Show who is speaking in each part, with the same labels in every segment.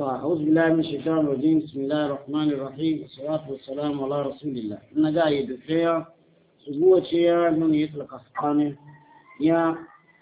Speaker 1: أعوذ بالله من الشيطان الرجيم. بسم الله الرحمن الرحيم، والصلاة والسلام على رسول الله. أنا قاعد فيها أسبوع شيء من يطلق أفقاني يا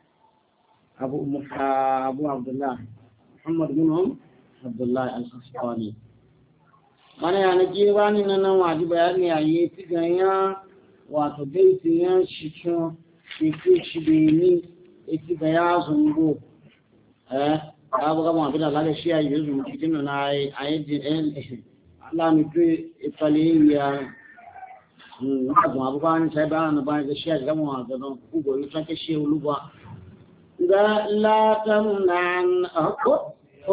Speaker 1: أبو عبد الله محمد بن عبد الله الخصفاني. أنا يعني جيراني أنا واجب يعني يتجايا وتبيتيا شيشو شبيني يتجايا زنبو abu ga mu da laga shi ayi yuzu mutin na ayi din Allah mi tu itali ya abu kan sai ba na ba ga shi ga mu ga don ku go yuta ke shi uluba da la tamnan aqu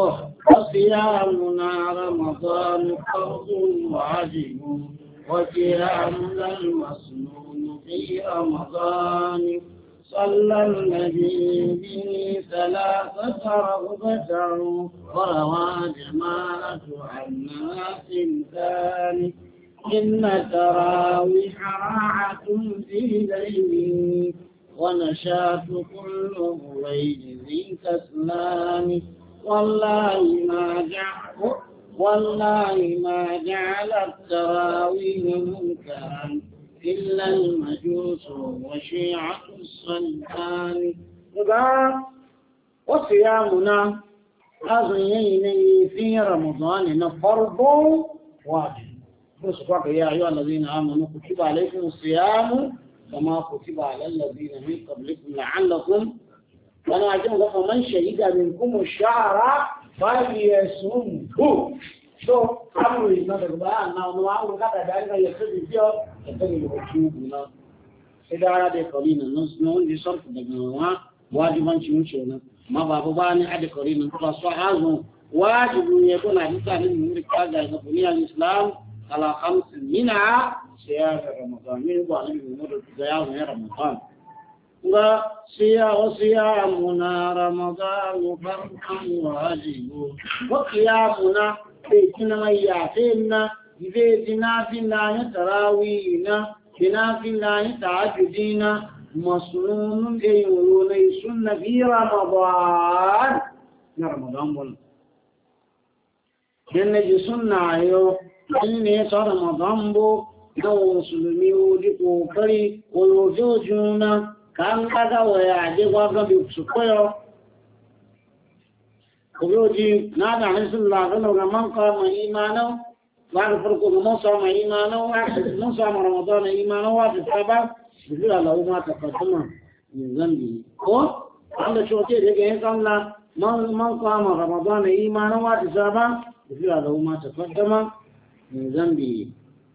Speaker 1: صيامنا رمضان فرض واجب وقيامنا المسنون في رمضان صلى النبي به 3 رغبة وروى جماعة عن ناس ثاني إن تراويح راعة في ليل ونشاط كل مويد كسلان والله ما جعل التراويح منكرا إلا المجوس وشيعة الصلبان. وصيامنا أظنين في رمضان فرض واجب. بسبق يا أيها الذين آمنوا كتب عليكم الصيام كما كتب على الذين من قبلكم لعلكم أنا أجمع فمن شهد منكم الشهر فليصمه. So, amru is not a bad now. No, I will got a guy that is your job. Idara de Corina, no, this sort of the Ganoa, what you want you to know. Mababani had the Corina, plus Hazo, what you are going to in the Kaga, the Punia Islam, Allah comes in Mina, Share Ramadan, meanwhile, you know the Ramadan. وصيامنا رمضان فرض واجب وقيامنا بيتنا يعتنا بيتنا في الله تراوينا بنا في الله تعجدنا مسنون وليسن في رمضان رمضان كن جسنا يو إني صار رمضان بو لو مسلمي ودي كري ولوجوجنا kan kaga waya je gwaga bi su koyo koyoji na da Rasulullah sallallahu alaihi wasallam ka imano wa farko mun sa ma imano wa mun sa ma Ramadan imano wa tsaba bila lahu ma taqaddama min zambi ko anda chote de ga kan la man ka ma Ramadan imano wa tsaba bila lahu ma taqaddama min zambi.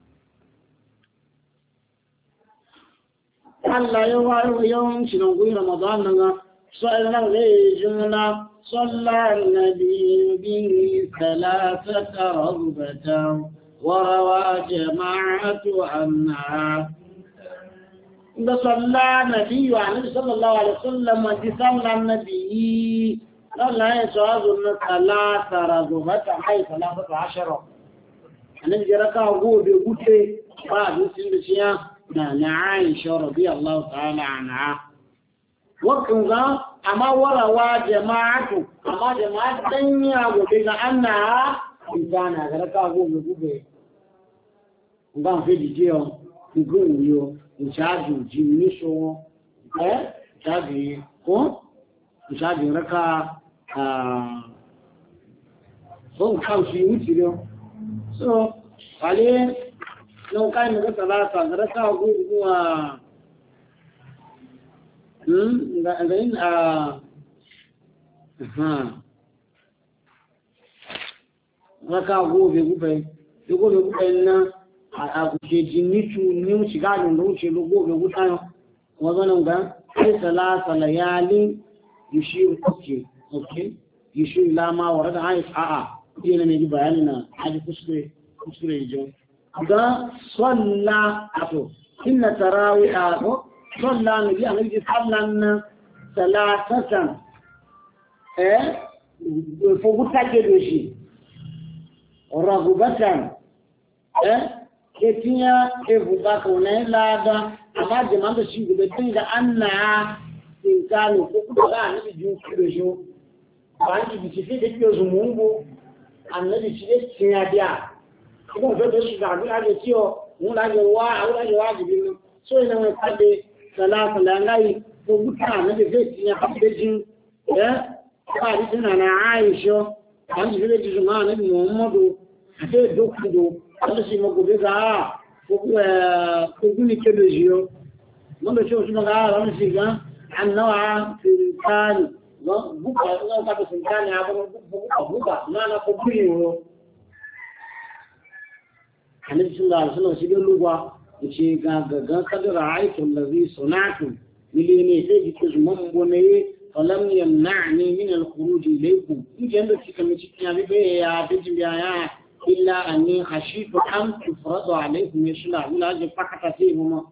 Speaker 1: Allah يوم شنقول رمضان صلى علينا صلى النبي به 3 رغبة وروى جماعة عنها. صلى النبي صلى الله عليه وسلم صلى النبي صلى يسوع 3 رغبة حي 13 النبي ركع هو بيقول بعد سنة عائشة رضي الله تعالى عنها وكذا أما وروا جماعة تنيا وبين أنها إنسان هذا كأقول بقوله وكان في الجيو يقول يو إنشاء جيميشو إنشاء كون إنشاء ركا هو كان في وجهه so عليه لو كان من 3 ركعة وقوة بعدين ركعة وقوة يقول إن أجنيتو نيوشي قاعد نروشي لقوة وقوة وظنوا أي 3 ليالي يشير أوكي يشير لا ما ورد عايز دينا نجي بياننا حاجة كسري يجون صلى إن تراويح صلى النبي عليه صلى 3 فوقتك دوشي رغبة كتيا فوقتك ونلا أما جماعة الشيء بدين أنها إنسان فوقتك أنا بيجون كدوشو bani bisifi da ke zumungu annabi shi ne cikin ya biya kuma da shi ga abin da ciwo mun da wa jibi so ina mai kabe salatu la ngai ko mutane da zai tinya kabeji ba ri tana na Aisha an ji da juma na Muhammadu sai dokudo wanda shi magobe ga ko guni ke da jiyo mun da shi su ga ran shi ga annawa sultan buka ka da sultan ya ba buka na ko kuri wo annabi sallallahu alaihi wasallam shi da lugwa ce ga kadara aikin da zai sunatu milene sai jike zuman bone falam yamna'ni min al-khuruj ilaykum idan da kika mi cikin abi be ya bijin ya illa anni khashitu an tufradu alaykum yashla ila ji fakata sai mu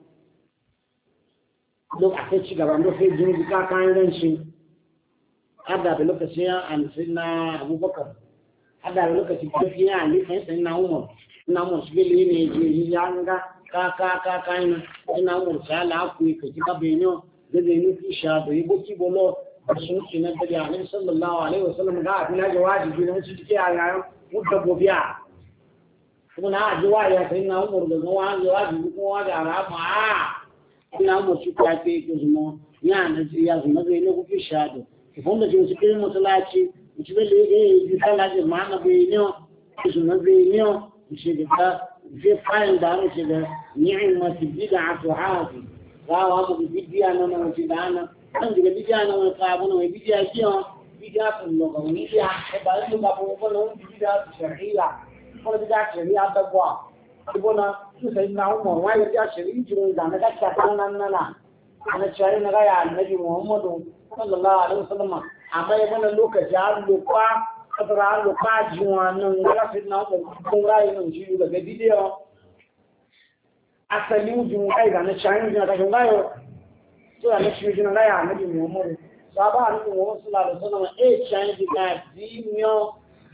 Speaker 1: duk a sai ci gaba ndo sai jin ka kan ran shi hada da lokacin an sinna Abubakar hada da lokacin tafiya Ali sai na Umar na mu shi ne ji yanga ka ina murta la ku ka ji ba benyo da benyo ki sha do ibo ki bolo sun ci na da Annabi sallallahu alaihi wasallam ga abin da wajibi ne su take a yayin mutta gobiya kuma na ji wa ya sai na umur da wa wajibi ko wa da arama ina mu ci ka ke ki zumo ya na ji ya zumo da ne ku ki sha do ki fonda ji su ke mutalaci ci bele ji sala ji ma na benyo su na benyo shi da في قائل دارو كده نعمة البدعة هذه راوا ابو بديا انا وجدانا عندي بديا انا وقابنا وبديا كيو بديا اللغويه بعد ما بقولوا بديا شرعيه ولا بديا شرعيه تقوا يقولنا سيدنا عمر وما بديا شرعيه جرو دانا كاتانا انا شاري نغا يا النبي محمد صلى الله عليه وسلم اما يبقى لوكا جار لوكا kadara loka jiwa nan ga sai na kun rai nan ji daga bidiyo asali ujun kai ga na chain ga ga ngayo to ana shi jin ga ya nabi Muhammad sahaba nabi Muhammad sallallahu alaihi wasallam chain ga dinyo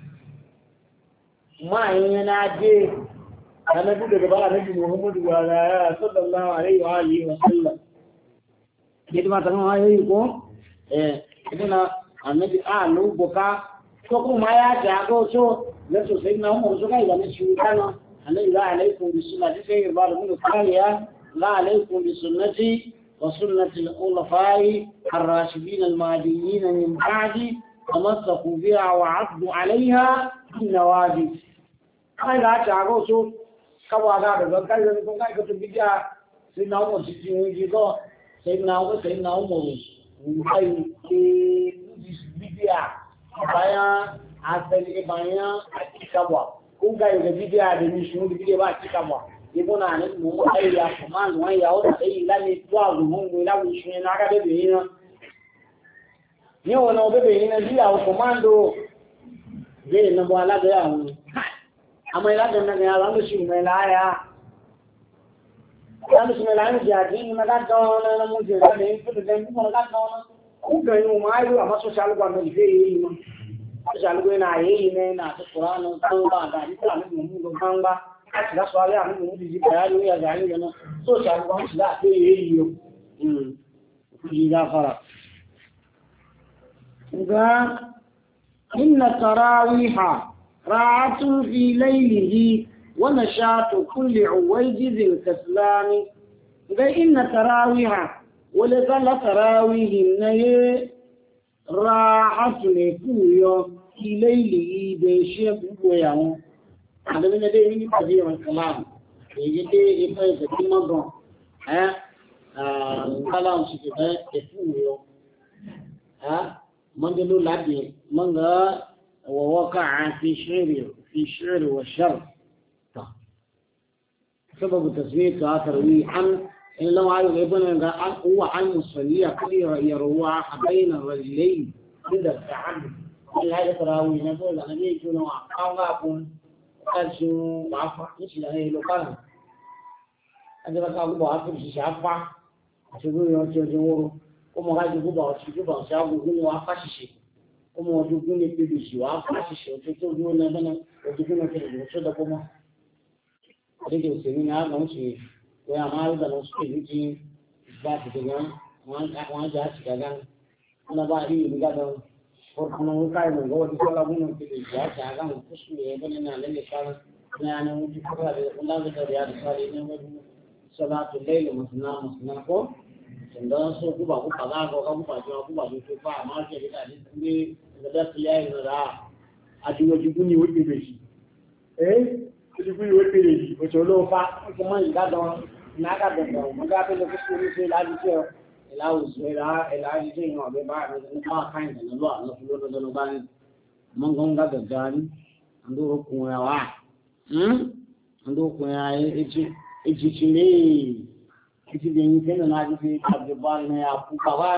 Speaker 1: ma yana de kana du daga ba nabi Muhammad wa sallallahu alaihi wa alihi wasallam kidma tan ayi ko kidna annabi lu boka ko ma ya jago so na so sai na mu so kai da ne shi kana annabi la alaikum bi sunnati sai ba da mun kariya la alaikum bi sunnati wa sunnati al-khulafa'i ar-rashidin al-mahdiyyin min ba'di tamassaku biha wa 'addu 'alayha bin nawajib kai da jago so kawa ga da kai da ko kai ko bidiya sai na mu ji ji ko sai na mu kai bidiya bayan asali bayan akikawa kun ga da bidiya da ni shi bidiya ba akikawa ibo na ne mu ai ya kuma no ya o da ila ni to azu mun ila wi shi na ga de ni na ni wona o bebe ni na dia o komando de na bo ala ga ya ama ila da na ya la shi me la ya ya shi me la ni ja ni ma ga do na mu je da ni to de mu ga do na ku ga ni ma ayo ama social gwa me fe yi ma social gwa na yi ne na ta Qur'an kan ba da ni ta ni mu do kan ba a ti da so ale ani mu di ba ni ya ga ni na social gwa shi da fe yi yo ji da fara ga inna tarawiha ra'atun fi laylihi wa nashatu kulli uwayjiz kaslani ga inna tarawiha ولقال تراويه النهي راحة لكويو في ليله بشيء بوياه هذا من الذي من كثير من الكلام يجي يفيد في الموضوع كلام شيء كويو من دلو لابي من ووقع في شعر والشر سبب تسمية تروي عن إن لو عايز يبون هو عن مصلية كثيرة يروى بين الرجلين عند التعبد هذا تراوي نقول أنا ليش نوع قاعدون كذو عفا مش له لو كان هذا بقى أبو عفا مش عفا تقول يوم تجور كم هذا أبو عفا تجور شاب يقول عفا شيء كم هو يقول يبي شيء عفا شيء تقول نبنا وتقول كذا شو ده كم هذا سنين هذا مش wai amma da wasu ke yake ba ta daga wani ja shi daga ana ba ri riga da kuma kai mun ga wani sallah mun ke da ya ga mun kusu ne bane na lalle kan na ne mun fara da Allah da ya sale ne mun salatu layl musna ko dan so ku ba ku kaza ko ku ba ku ba ku ba ma ke da ne da yayi da ajiwo jiguni wuce da shi jiguni wuce da shi ko lo fa kuma ida don na ga da mun ga da kusu ne sai laji ce ilawu zuwa ilaji ce no be ba ne ba kan da lo Allah fulo da lo ba ne mun gonga da gani ando ko ya wa ando ko ya eji chile kiti de ni tena na ji ka de ba ne ya pu ka wa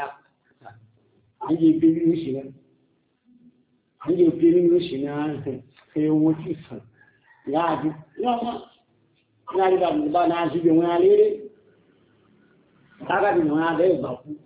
Speaker 1: ni pe ni shi ne ni pe ni shi na ke wo ti fa ya ji na ri ba na ji be won ale kaga ni won ale ba ku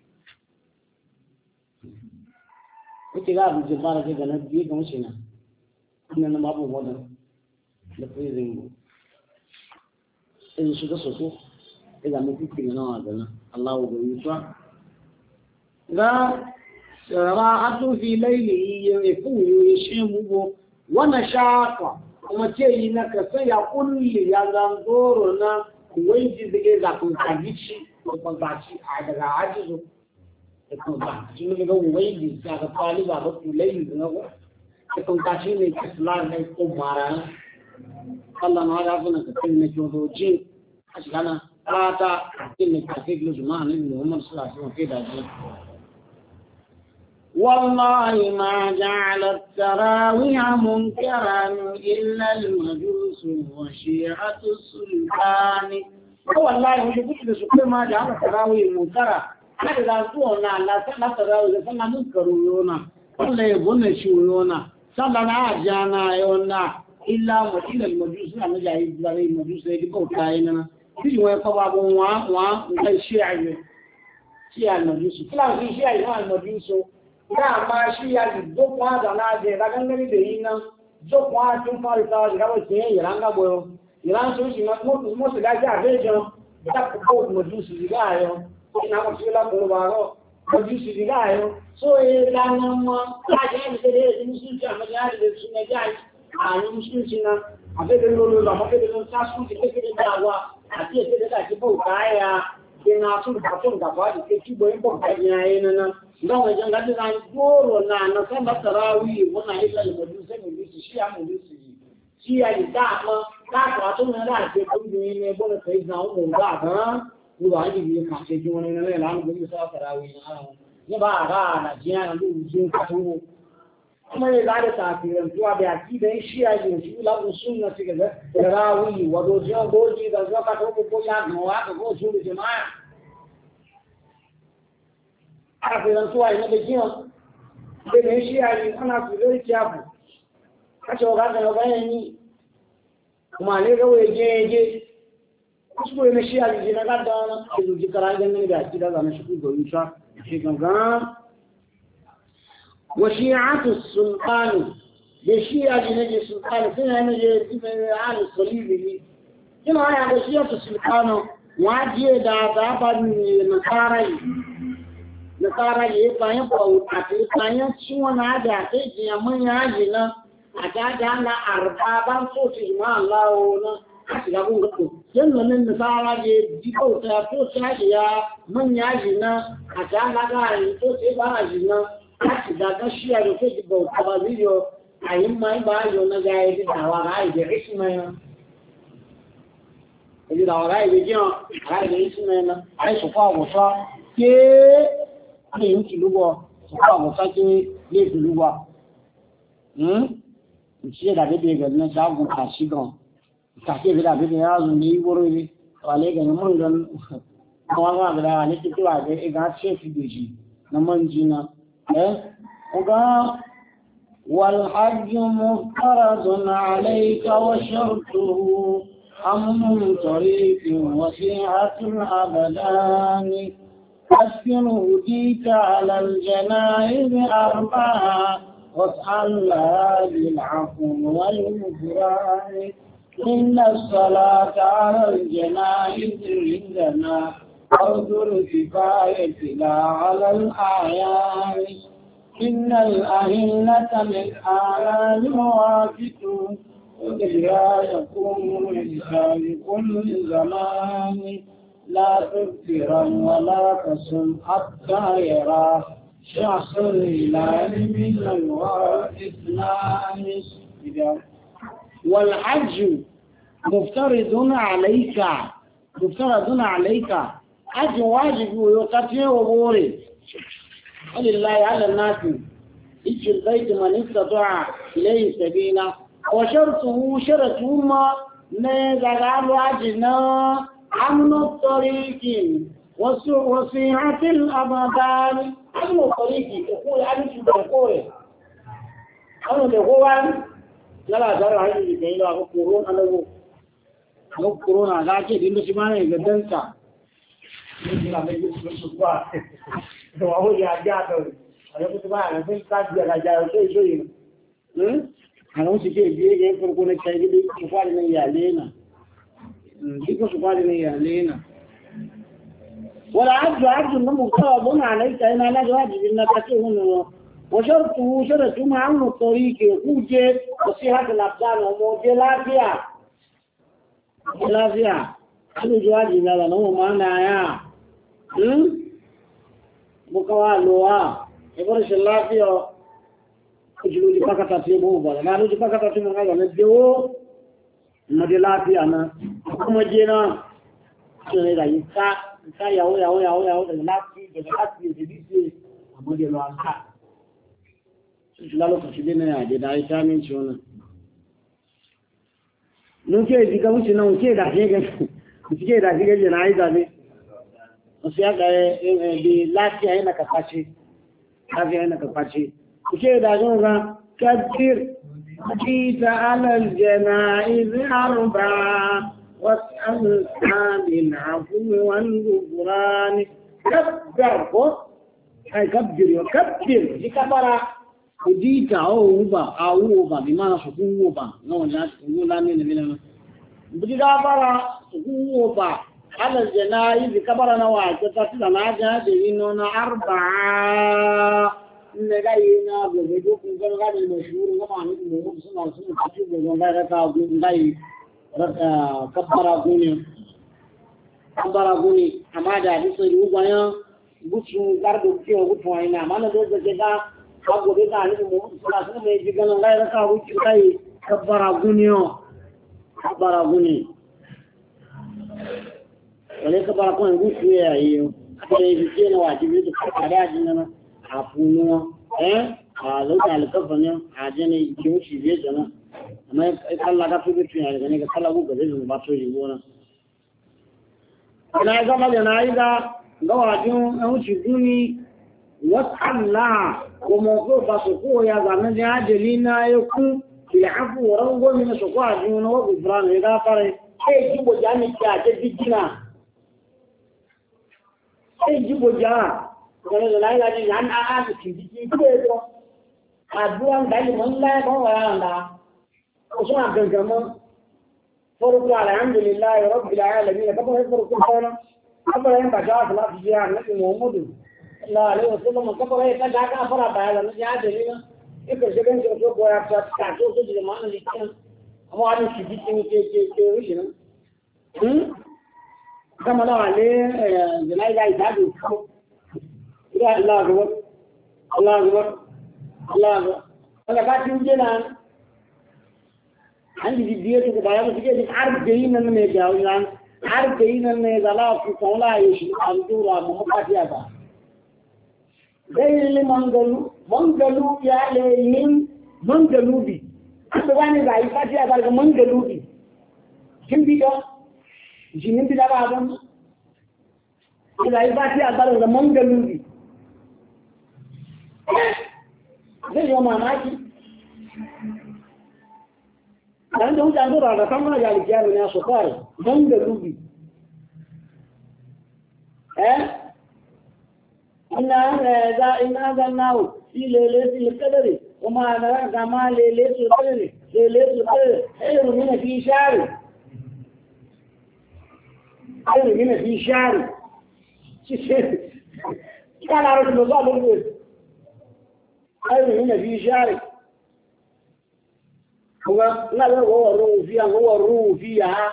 Speaker 1: ko ti ga bi ba ke ga na bi ga shi na ina ma bu wona da prison in shi da soso ila mu kike na wadana Allah wa yusa ga sara'atu fi layli yafu yashimu wa nashaqa kuma ce yi na ka sai ya kulli ya zangoro na kuwaiji dige za ku kagici ko bangaci a daga ajizu ko ba shi ne ga kuwaiji za ka taliba ba ku layli na ko kaci ne islam ne ko mara Allah na ga funa ka ne ko ji ashana ata ne ka ke lu jama'a ne Muhammad sallallahu alaihi wasallam والله ما جعل التراويح منكرا إلا المجوس وشيعة السلطان والله يقول بسكر ما جعل التراويح منكرا هذا قولنا لا تراويح فلا منكرون ولا يبون شيونا سلا جانا يونا إلا المجوس أنا جاي بلاي المجوس اللي بوكاينا في وين قبابه وان شيعة المجوس كلا في شيعة المجوس na ma shi ya dokwa da na je da gangani da yin nan dokwa tun fara ta ga ba sai ya ranga boyo iran so shi ma mo se ga ja rejo da ko mo ju si ga yo ina mo shi la ko ba ro mo ju si ga yo so e la na mo ka je ni de ni su ja ma ja de su ne ja a ni su shi na a be de lo la mo ke de sa su ke ke da wa a ti ke da ki bo ka ya ina su da tun da ba ke ki bo en bo ka ya ina na don wajen gadi na goro na kan da tarawih wannan illa al-majusa ne bisu shi ya majusi shi ya yi da ma ka ka to na da ke kun ne bo da kai na mu ba ga ni ba ji ka ce ji wannan ne la mu bi sa tarawih na ne ba ga na ji na lu ji ka to kuma ne da ta kiran tuwa da ki da shi ya ji shi la mu sunna ce ga tarawih wa do jo goji da zo ka to ko ya no wa ko su jama'a afiran suwa ina da kiyon da ne shi yayi ana su very careful kace ga ga bayani kuma ne ga waje kusko ne shi yayi na ga da na su ji karangan ne da shi da zama shi ku goyi sa shi ganga wa shi'atu sultan da shi yayi ne da sultan sai ne da al-salibi kina ya da shi'atu sultan waje da ba ni na karai nasara yi bayan bauta ta bayan ciwon da ta ji mun yaji na a ta na arba ban so ci ma Allah na a shiga gun gato yanzu nan nasara je ji bauta to ta ya mun yaji na a ta na ga yi to sai ba ji na a shiga ga shi ya to ji bauta ba biyo ayin mai ba yo na ga yi da wa ga yi da isma yi da wa ga yi da isma na ai su kwa wasa ke ne yin kiluwa su kawo musake ne kiluwa ce da bebe ga na shagun kashi gan kake da bebe ya zo ne wuri ne wale ga mun gan kawa ga da ne ke tuwa ga ga ce fi doji na manjina ga wal hajj muftaradun alayka wa shartuhu amnun tariqin wasi'atul abadani أسكن هديك على الجنائز أربعة واسأل لها بالعفو والغفران إن الصلاة على الجنائز عندنا فرض الكفاية لا على الأعيان إن الأهلة للآلام وافتوا لا يكون لسان كل زمان لا تكثرا ولا تصم حتى يرى شخص الهلال من اثنان. والحج مفترض عليك حج واجب ويقتل وبوري ولله على الناس حج البيت من استطاع إليه سبيلا وشرطه شرطهما نزغال عجنا أمن الطريق وصيحة الأبدان. أمن الطريق يقول أمن الطريق أمن الطريق لا ترى هذه الكلمة أقولون أنا أقولون على كده إنه سمعنا يقدنك مثل ما يقول سبحان وهو يعجبه أنا كنت ما أنا في كاتب يعجبه شيء أنا مش كده يقول كنا كده سبحان من يعلينا يقول سبحان من يعلينا ولا عبد مقتضى عليك أنا لا واجب إنك تكون وشرطه شرط معه الطريق يقوجه وصيحة الأبدان وموجه لا فيها كل جواجي ماذا نوه معنا يا بكوالوا يبرش الله فيه كجلو دي بكتا تيبو بلا نالو دي بكتا تيبو غاية نديو مدي لا فيه أنا كما جينا كنا يكا يهو لا فيه جديسي مدي لو أنكا lalo kashi ne ya da ita min ci wannan nun ke diga wuce nan ke da ke ga ke da ke ga na ai da ne wasu ya ga bi lafiya yana kafaci ke da gon ga kadir kita ala aljanaiz arba was'al bil afwi wal ghufran kabbir ko kai kabbir dikabara kudita auba bimana sukuuba no na ngula nini vile mbudida bara sukuuba ala janaizi kabara na waje tatila na aja de ino na arba'a negaina gobe do kun ga ga ne mashhur ngama ni mu suna kaci go ga ga ka ngai kabara guni amada ni so yu gwayan gutu gardo ke gutu aina mana do ga abu da ta ni mu suna sun mai jigan lai da ka wuce kai kabbara guni wale kabbara ko gutu ya yi aka yi ce na wajibi da kada jin a funu a lauta alkafa ne a jene ki wuce biye jana amma Allah ka fi tun ya ne ka kala ku ga zai ba to yi gona ina ga ma na yi ga wajin an wuce guni wasalla kuma ko ba su ko ya zaman da ajalina ya ku ki afu ran gomi na su ko ajuna wa gubran ya gafare sai jibo jami ta dijina sai jibo ja kana da lai lai yan a ki diji ko to aduan dai mun la ko wa anda ko so an gangama farko alhamdulillah rabbil alamin ka ba farko kana amma yan ba ja Allah ya nabi Muhammadu Allah alaihi wasallam kafa ya kada ka fara bayan nan ya dalila ika shigan shi ko boya ta ta to su da mana likin amma wani shi jikin ke rushe nan kama na wale zinai da ita da ko ila Allah akbar Allah ka tin jena an ji biye da bayan su ke har gayin nan ne ga yan har gayin nan ne zala ku kaula yi shi an dura mu fatiya ba gairi mangalu ya leyin mangalubi an da wani ba yi fati a barga mangalubi kin bi da jinin bi da ba ban ila yi fati a barga mangalubi zai yi mamaki dan da wuce dora da kan ga alkiyar ne su fara mangalubi إن هذا النوع في ليلة القدر وما أدراك ما ليلة القدر خير من في شهر كان عرض الله بالبيت خير من في شارك هو لا هو الروح فيها هو الروح فيها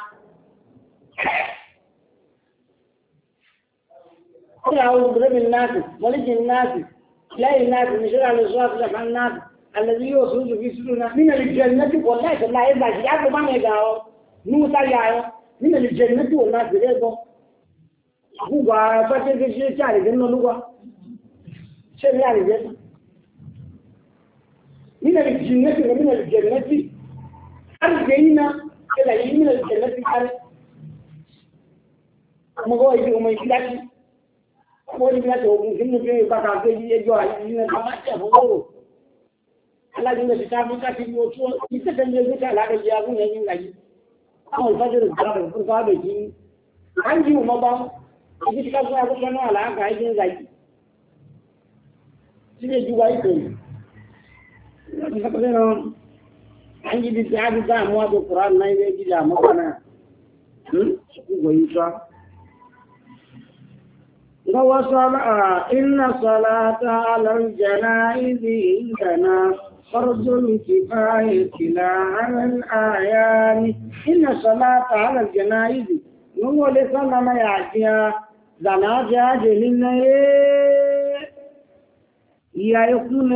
Speaker 1: قل أعوذ برب الناس ملك الناس إله الناس من شر الوسواس الخناس الذي يوسوس في صدورنا من الجنة والله لا يرضى شيء أبو ما يجاو نوسا ياو من الجنة والله بريدو هو فاتن شيء شاري جنة لغة شيء يعني جنة من الجنة ومن الجنة أرجعنا إلى من الجنة أرجع ما هو يجي وما يكلاش هو يكلاش هو ممكن نجي بقى كذي يجوا يجينا كمان هو الله جل شأنه كاتب يوشوا يتكلم يقول لا كذي أبو نجيم كذي أول فجر الزرار فرقا بيجي عندي وما يجي كذا أبو كنا لا كذي كذي تيجي جوا يكون مثلاً عندي بالتعب ده مواد القرآن ما يجي لا مثلاً ويشا إن الصلاة على الجنائز عندنا فرض الكفاية لا على الأعيان إن الصلاة على الجنائز نقول لسنا ما يعطيها زناجة جلنا يا يكون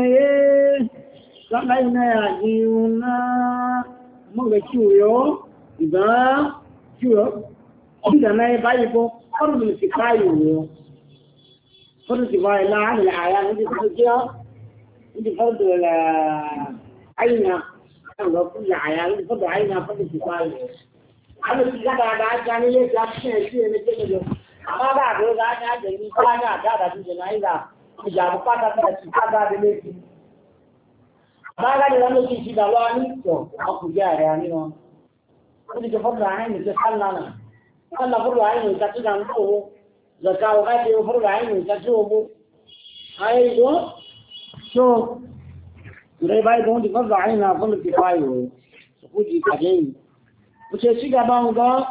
Speaker 1: سمعنا يعطيونا مغا كيويو إذا كيويو عندما يبايبو فرض الكفاية فرض الكفاية لا على الأعيان هذه فرضها هذه فرض العينة كل عيان فرض عينة فرض الكفاية هذا الكلام هذا يعني ليش أحسن شيء مثل أما بعد هذا جميل هذا جنائزة إجابة قطعة هذا ليش ما قال لنا شيء دلواني تو أكو جاء يعني ما كل جفر عين تسألنا الله فرض عين تسألنا هو زكاة وقت فرض عين تسأله هاي دو شو رباي دون فرض عين فرض كفاية سكوتي كجين وشيء كبانغا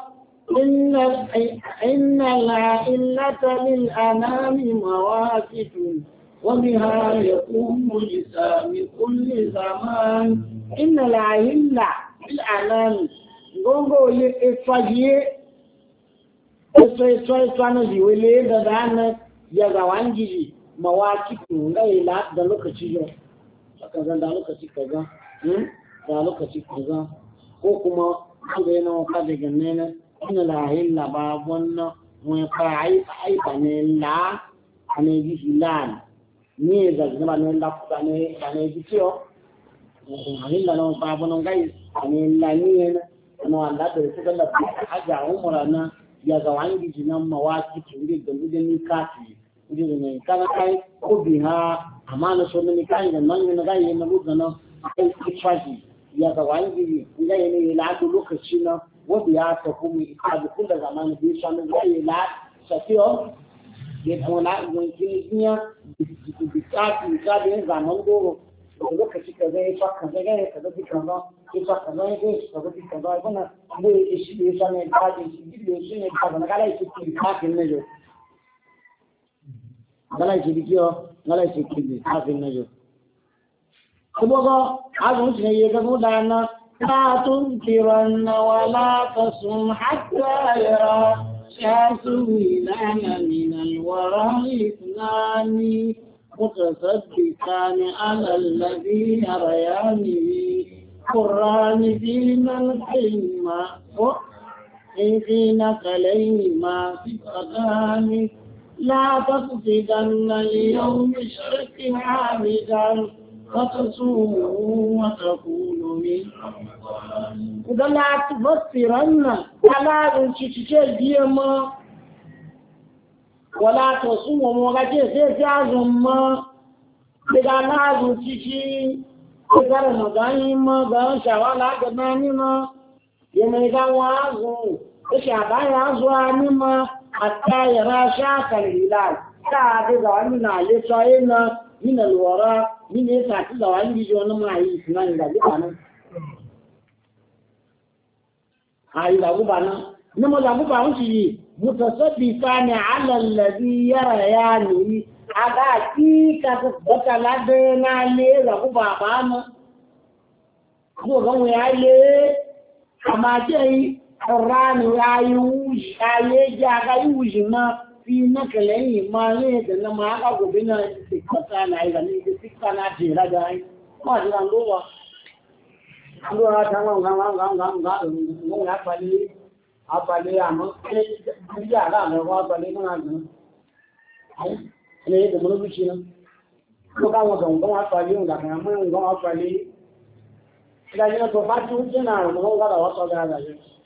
Speaker 1: إن العلة للأنام مواقف وبها يقوم لسان كل زمان إن العلة للأنام غونغو يفاجئ Tsoye-tsoye ziwele da ranar ya gawan giji mawaki laila da lokaci yau. Kaza da lokaci kaza, da lokaci kaza, ko kuma an ga yana waka daga nena ina lahin laba wannan wani fara aifa ne la a ne ji hilal ne da zama ne la kuka ne ba ne ji ciyo. Ahin la na wani fara wannan gai a ne la ni yana ana wanda da su galla hajja umara na ya ga wani jinan mawaki turi da gudun kafi gudun ne kana kai ko biha amana so ne kai da nan ne ga yin na na kai kifaji ya ga wani ga yin la da lokaci na wanda ya ta kuma ita kun da zamanin bi shan ga yin la safiyo ya kuma na yin kinya bi ta da zaman doro lokaci ka zai faka ga ga ka da kan isa kaza ne ka ga kaza kana abu ya shi ne sanin ka ji bidiyo shi ne ka na kala shi ki ka kin ne jo kala shi bidiyo kala shi ki ka kin ne jo kuma ga azun shi ne ga mudana la tunkiran wa la tasum hatta yara shasu ilana min alwara ithnani متصدقان على الذي يرياني قران دين الحلم في نقليهما في الأذان لا تقصدن اليوم الشرك عامدا فتصومه وتقول من إذا لا تفسرن على الشيء ديما ولا تصوموا وغاجي سيازم إذا لا تشي إذا رمضان ما بان شوالا كداني ما يميزا وازو إشعبا يازواني ما حتى يرى شاك الهلال كاد زوانينا يسوينا من الوراء من يساك زواني بيجونا ما يسمان لدي بانا هاي لابو بانا نمو لابو بانا شيء متصدقان على الذي يرياني aga ki ka bata lade na le la ku baba na ko ga mu ya le ama je rani ya yuji aye ja ga yuji ma fi na kale ni ma le da na ma ga gobe na tikka na ida ni tikka na jira ga ai ma ji ran do wa ando ra ta ga ngo ya pali apale amo ke ya ga na wa pali na na ai ne da mun bici na ko ga wa ga apale nga ga mun ga apale da ni to ba tu na no ga da wa to ga ga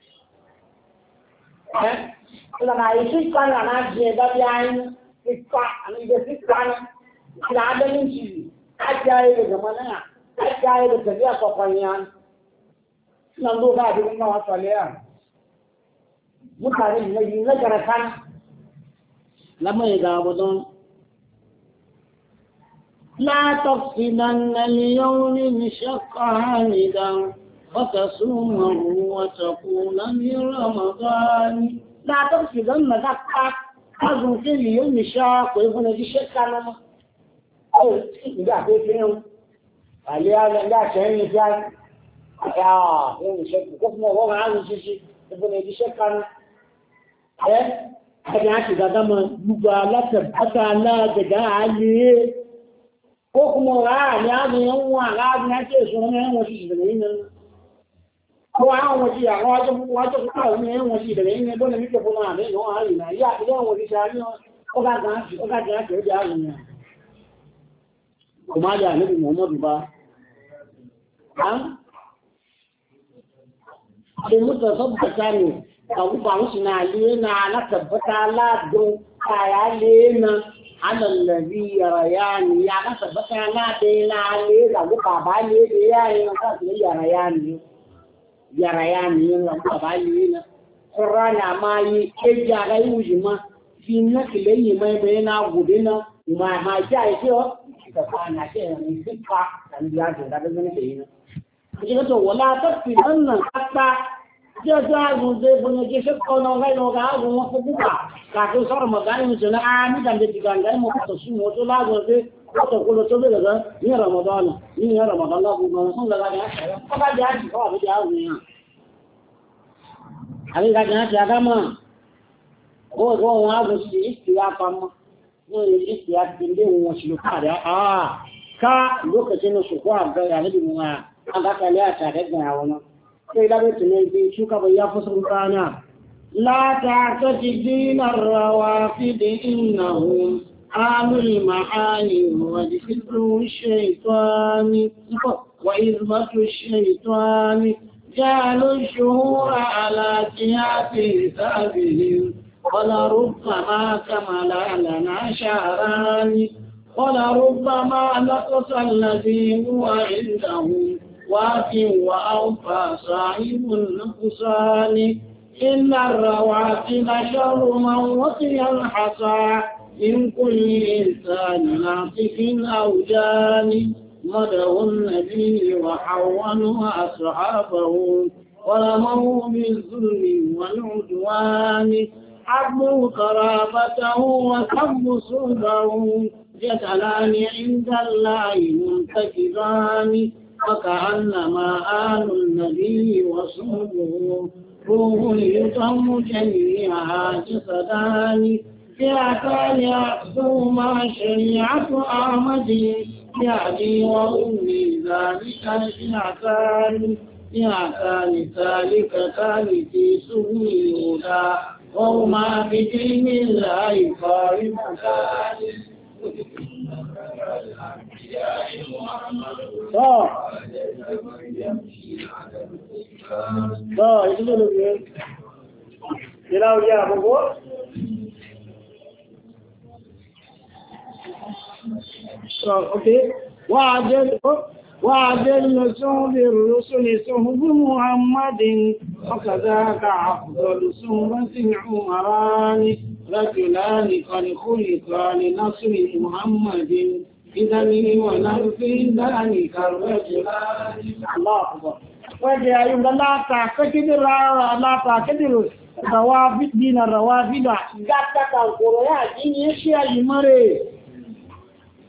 Speaker 1: la na isi kan na je da bian sikka ani de sikka na da min ci ajaye da zamana ajaye da tafiya ko kwanyan nan do ga da na wasa le ya mutane ne yin na garakan lamai ga bodon la tafsidanna al-yawmi shaqqa hamidan وتصومه وتكون من رمضان لا تفسدن ذكا أظن في اليوم شاق ويكون دي شكا لما أو إذا بيتهم عليها لا شيء يجال يوم شك كفنا وما عنه شيء يكون دي شكا هذا عشان هذا ما مبالغة حتى لا تجاه عليه كفنا وعلى هذا يوم وعلى هذا شيء شو وشيء ko an waje ya waje ko ne waje da ne dole muke kuma ne no hali na ya idan waje shari ko ga ke da ne kuma da Nabi Muhammad ba an sai muta sabbata ne abu ba shi na le na tabbata la don kaya le na alallazi yarayani ya ka tabbata la de la le ga ba le de ya ne ka yarayani yarayani yin wanda ba yi na ƙorana ma yi ƙeja ga yi wuji ma fi na kile yi mai bai na gobe na ma ja ya ce o ka kwana ce ya mai fika da ni ya ce da ga zane da yi na ji to wala ta fi nan hatta je ja zu de bu ne ke shakka na ga no ga zu mu fuka ka to sar magana mu ce na a ni dan da digan ga mu ka su mu to la go de ko ko to be ga ni Ramadan ni Ramadan la bu ma sun la ga ya ko ga ja ji ko ba ja ni ya abin da kana ta gama ko wa go shi ya fama ne shi ya dinde mu shi ka da ka lokacin su ko ga ya ne mu an ga kale ta da ga wannan sai da bai ne bi shuka bai ya fusun kana la ta'tadina ar-rawafid innahum amul ma'ani wa dhikru shaytani wa izmatu shaytani جعلوا الشهور على جهات حسابهم ولربما كمل لنا شهران ولربما نقص الذي هو عندهم واف وأوفى صاحب النقصان إن الرواتب شر من وقي الحصى من كل إنسان ناطق أو جاني مدعو النبي وحونوا أصحابه ورموا بالظلم والعدوان حبوا قرابته وسبوا صلبه جدلان عند الله منتكبان وكأنما آل النبي وصحبه روح يطم جميعها جسدان فئتان يعصوما شريعة أحمد يعني وأمي ذلك الشيعتان ذلكتان في سبل الهدى وهما بدين الله قائمتان
Speaker 2: Okay. وعدل صحب الرسل صحب محمد وكذاك أفضل صحبة عمران رجلان قد خلقا لنصر محمد إذن ونرفي ذلك الرجلان. الله أكبر. وجاء يقول لا تعتقد الروافد دين الروافد قد تقول يا دين يشيا يمري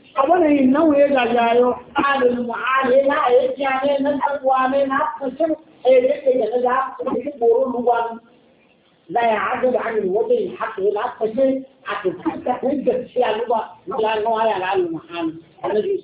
Speaker 2: abana yin nan waye ga yayo alil mu'ali la ya ne nan takwa ne na kusin yake da da boro ruwan لا يعجب عن الوضع الحق لا تشيء حتى تنجد شيء لأنه هذا العلم المحامي الذي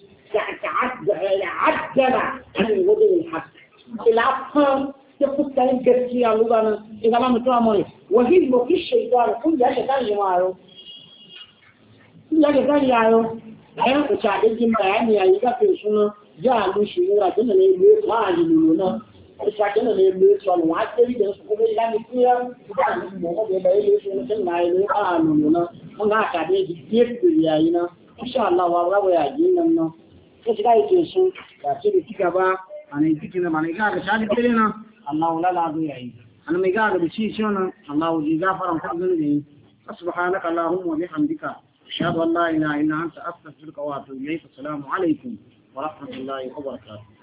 Speaker 2: عجب عن الوضع الحق العفو يقول تنجد شيء لغة إذا ما متوامر وهي في الشيطان كل شيطان جماعه كل شيطان جماعه أنا أشعر الجماعة يعني إذا في شنو جاء من شيورا كنا نقول ما يقولون Ìṣàkínà lè lè sọ̀nà wá tẹ́lì jẹ́ ṣùgbọ́n ilé láti fún ẹ́ ìgbàmọ̀ ọgbẹ̀bẹ̀ ilé ṣe ń náà ilé ààrùn náà wọ́n náà kàdé ìdí èpèrè àyí náà ṣíṣà aláwọ̀ aráwẹ̀ àjí náà tó ṣe láì tẹ́ ṣe kàṣẹ́ da cika ba a na ìdíkì na mana igaga ṣáàdì pẹ́lẹ̀ náà aláwọ̀ lálàáwọ̀ yayi a na mai gaga da ci ṣe náà aláwọ̀ ji gafaran fagin da yi subhanaka allahumma wa bihamdika ashhadu an la ilaha illa anta astaghfiruka wa atubu ilayk assalamu alaikum wa rahmatullahi wa barakatuh